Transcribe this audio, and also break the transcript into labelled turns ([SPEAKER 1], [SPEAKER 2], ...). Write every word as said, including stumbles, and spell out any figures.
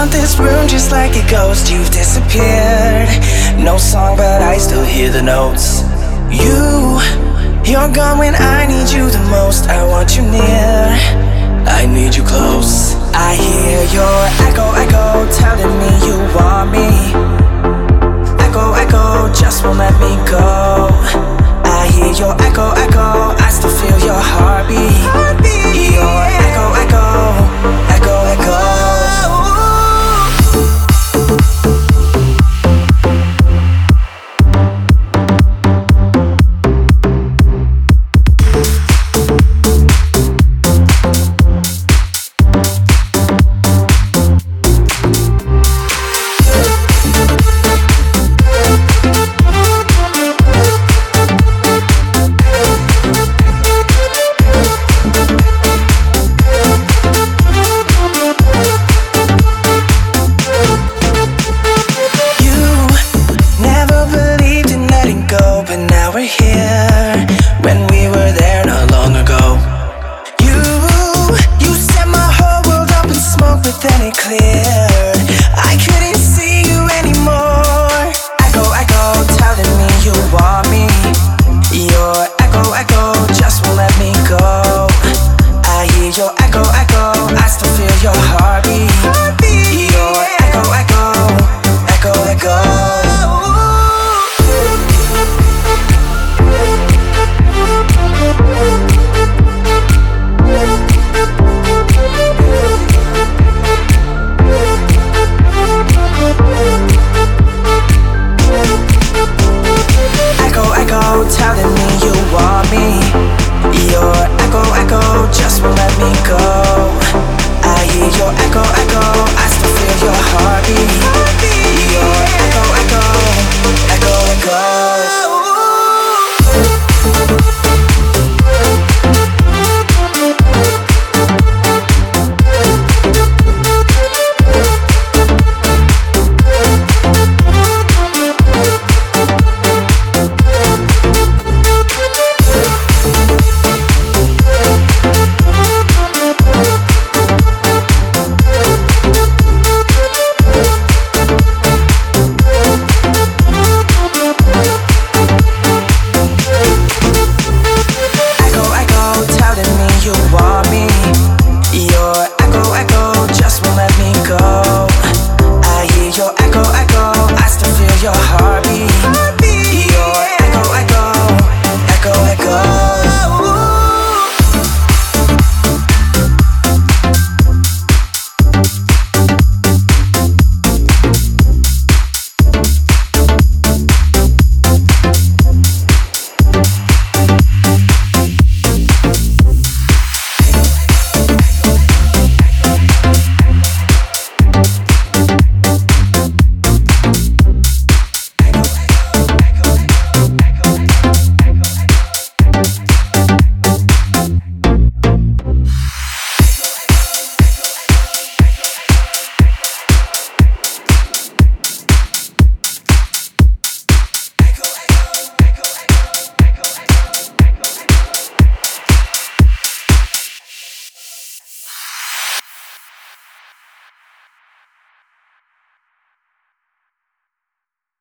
[SPEAKER 1] haunt this room just like a ghost. You've disappeared. No song, but I still hear the notes. You, you're gone when I need you the most. I want you near, I need you close. I hear your echo, echo, telling me you want me. Echo, echo, just won't let me go. I hear your echo, echo, I still feel your heartbeat. Your echo, echo, echo, echo. Telling me you want me. Your echo, echo, just won't let me go. I hear your echo, echo.